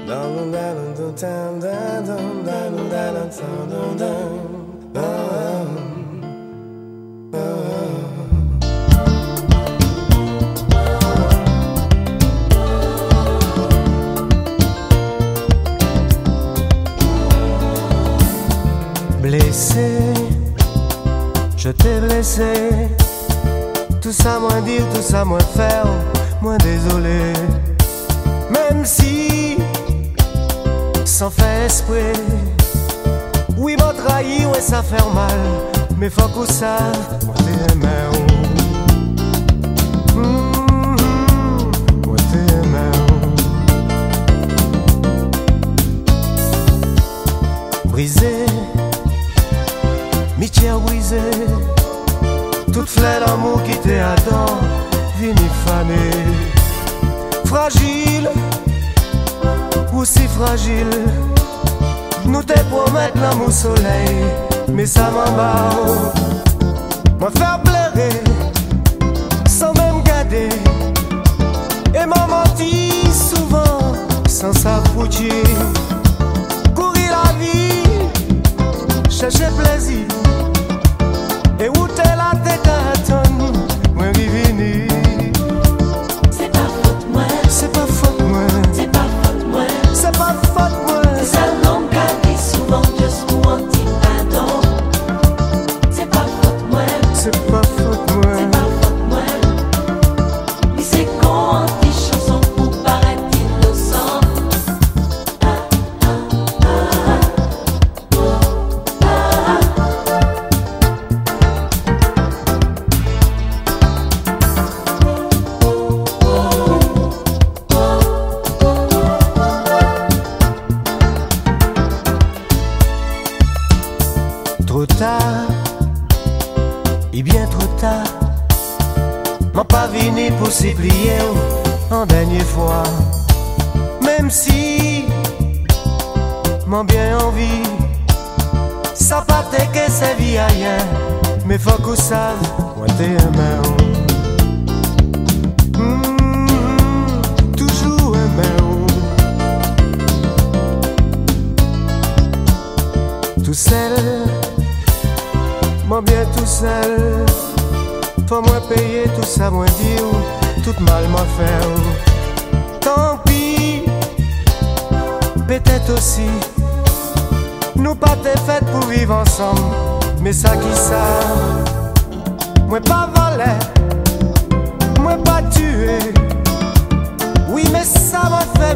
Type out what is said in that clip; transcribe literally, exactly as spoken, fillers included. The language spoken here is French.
Blessé, je t'ai blessé. Tout ça moins dire, tout ça moins faire, moins désolé. Même si, sans faire esprit, oui m'a trahi, ouais ça fait mal. Mais faut qu'on sache, moi t'es aimé. Moi t'es aimé. Brisé, mitière brisée, toute fleur d'amour qui t'est adore, vini fané. Fragile, aussi fragile, nous te promettre l'amour soleil, mais ça m'embarque. Moi faire pleurer, sans même garder, et m'a menti souvent, sans s'affoutir. Courir la vie, chercher plaisir. Et où t'es la tête à tonne, moi vivini. C'est pas faute moi, c'est pas faute moi, c'est pas faute moi, c'est pas faute moi. c'est ça l'homme qu'a dit souvent juste pour un petit pardon. C'est pas faute moi, c'est pas faute moi, c'est pas faute moi. Mais c'est con en tes chansons pour paraître innocent. Ah, ah, ah, ah, ah. Trop tard, et bien trop tard, m'en pas venu pour s'y plier en dernière fois. Même si m'en bien envie, ça pas t'est que c'est vie à rien, mais faut qu'on sache, moi t'es aimé. Mm, toujours aimé. Tout seul, moi bien tout seul, faut moi payer tout ça, moi dire, tout mal m'a fait. Tant pis, peut-être aussi, nous pas t'es fait pour vivre ensemble, mais ça qui ça, moi pas volé, moi pas tué, oui mais ça m'a fait